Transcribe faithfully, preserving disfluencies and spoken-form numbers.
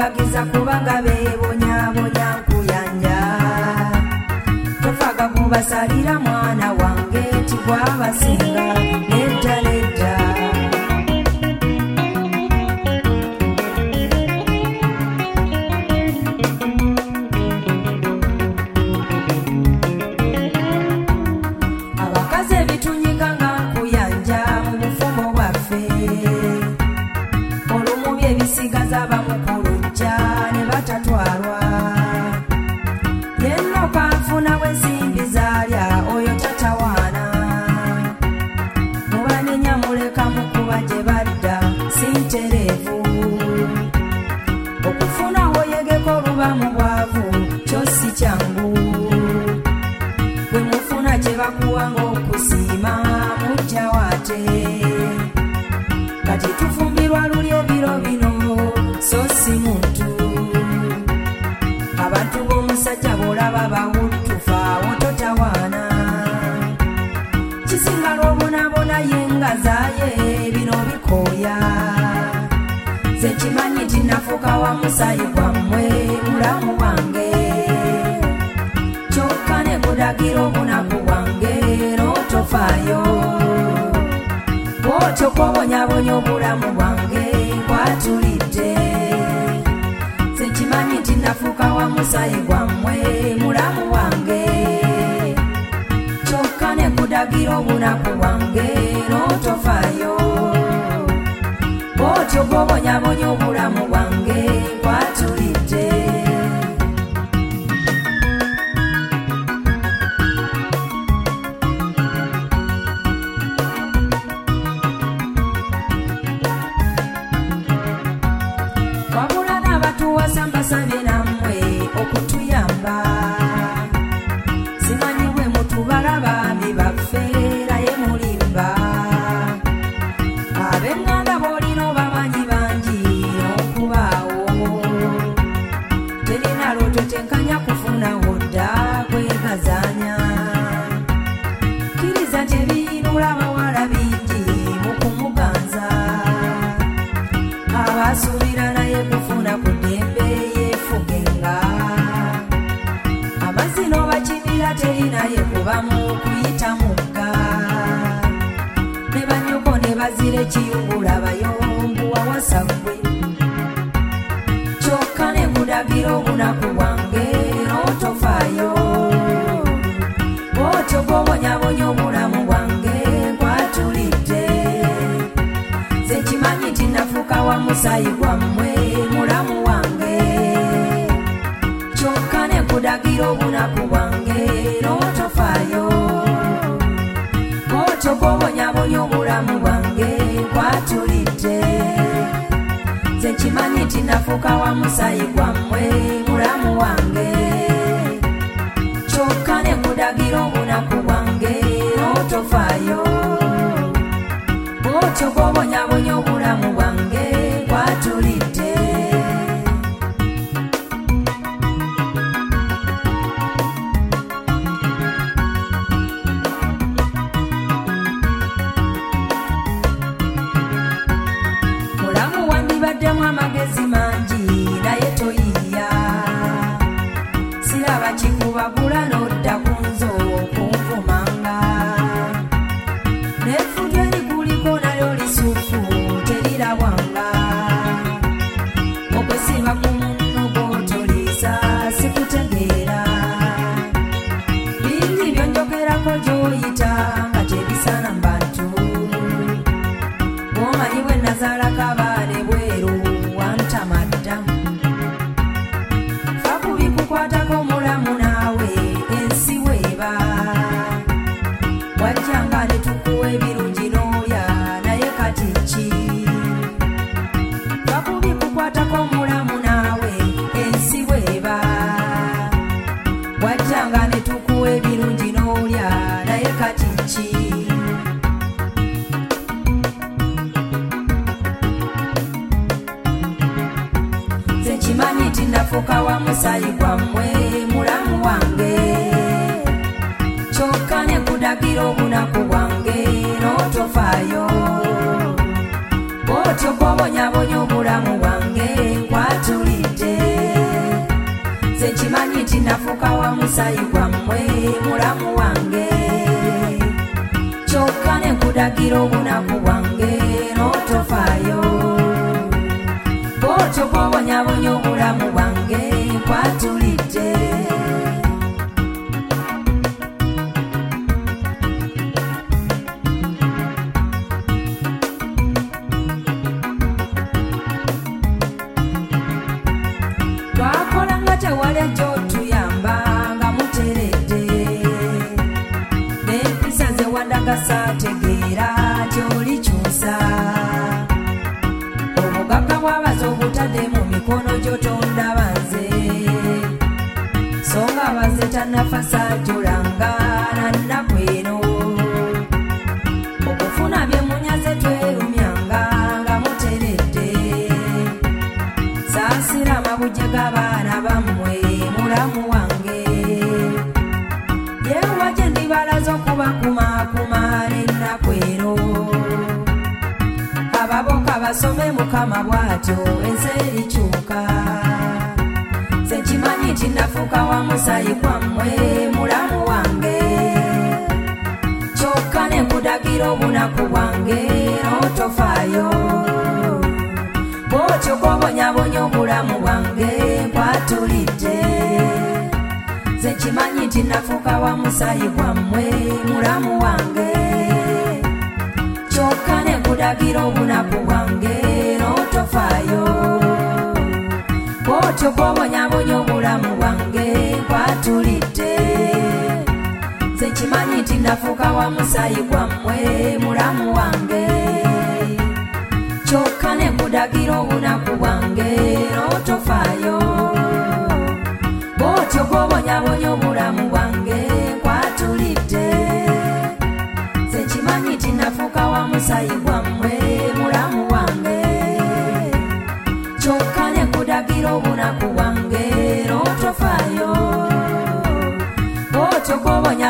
bagiza kubanga beebonyabonya nkuyanja tofaga kubasalira mwana wange tigwabasinga nedda nedda abakazi ebitunyika nga nkuyanja mu bufumbo bwaffe olumu byebisigaza bamukulujja ne batatwalwa yenno kanfuna bwensimbi zaalya oyo tatawaana mubanenya muleka mukuba gye badda sintereevu okufuna woyegeko oluba mu bwavu kyo si kyangu bwe mufuna kye bakuwanga okusiima mujja waate kati tufumbirwa luli ebiro bino so si muntu abantu b'omusajja bw'olaba bawuttufa awo totawaana kisinga lw'obonaabona ye nga zaaye bino bikooya ze kimanyi nti nafuuka wa musaayi gwammwe mulamu wange kyokka ne kudagira obunaku bwange n'otofaayo bw'otyo kw'obonyabonya obulamu bwange bwatulidde ze kimanyi nti nafuuka wa musaayi gwammwe mulamu wange kyokka ne kudagira obunaku bwange n'otofaayo bw'otyo kw'obonyabonya obulamu bwange bwatulidde mbasabye nammwe okutuyamba simanyi bwe mutubala baami baffe naye mulimba ab'eŋŋanda b'olina obamanyi bangi okubaawo terina lwototenkanya kufunawo dda kwegazaanya kkiriza nti ebiyinula abawala bingi mu kumuganza abasuubira naye kufuna ku ddembe amazino bakibira terinaye kubamu kuyita mugga ne banyoko ne bazira ekiyungula bayombu wawasagwe kyokka ne kudagira obunaku bwange n'otofaayo bw'otyo bw'obonyabonya obulamu bwange bwatulidde ze kimanyi nti nafuuka wa musaayi gwammwe mulamu wange kyokka ne kudagira obunaku bwange n'otofaayo bw'otyo kw'obonyabonya obulamu bwange bwatulidde ze kimanyi nti nafuuka wa musaayi gwammwe mulamu wange kyokka ne kudagira obunaku bwange n'otofaayo bw'otyo kw'obonyabonya obulamu bwange bwatulidde baddemu amagezi mangi naye toyiya siraba kikubagula n'odda ku nzo okunvumanga n'effutu erikuliko nalyo lisufu terirabwanga okwesiba ku munno gw'otoliisa sikutegeera bingi byonjogerako gy'oyita nga tebisana mu bantu bw'omanyi bwe nazaalako abaana ebweru wantamadda fa kubikukwatako mulamu naawe ensi weeba wajjanga ne tukuwa ebirungi n'olya naye kati ki fa kubikukwatako mulamu naawe ensi weeba wajjanga ne tukuwa ebirungi n'olya naye kati ki kimanyi nti nafuuka wa musaayi gwammwe mulamu wange kyokka ne kudagira obunaku bwange n'otofaayo bw'otyo kw'obonyabonya obulamu bwange kwatulidde musayi gwammwe mulamu wange kyokka ne nkudagira obunaku bwange n'otofaayo bw'otyo bw'obonyabonya obulamu bwange nkwatulidde tewali gy'otuyamba nga muteredde n'empisa ze wandagasa tegeera gy'olikyusa obugagga bw'abaza obutadde mu mikono gy'otondaba nze so nga baze tannafa saajulanga nannaku eno okufuna bye munyaze twerumyanga nga muteredde saasira amabujje g'abaana bammwe mulamu wange yewa gye ndibalaza okubakumakuma n'ennaku eno ababoka basome mukama bw'atyo ensi erikyuka nze kimanyi nti nafuuka wa musayi gwammwe mulamu wange kyokka ne nkudagira obunaku bwange n'otofaayo bw'otyo bw'obonyabonya obulamu bwange nkwatulidde nze kimanyi nti nafuuka wa musayi gwammwe mulamu wange kyokka ne nkudagira obunaku bwange n'otofaayo bw'otyo bw'obonyabonya obulamu bwange nkwatulidde nze kimanyi nti nafuuka wa musayi gwammwe mulamu wange kyokka ne nkudagira obunaku bwange n'otofaayo bw'otyo bw'obonyabonya obulamu bwange nkwatulidde nze kimanyi nti nafuuka wa musayi gwammwe mulamu wange kyokka ne nkudagira obunaku bwange n'otofaayo bw'otyo bw'obonya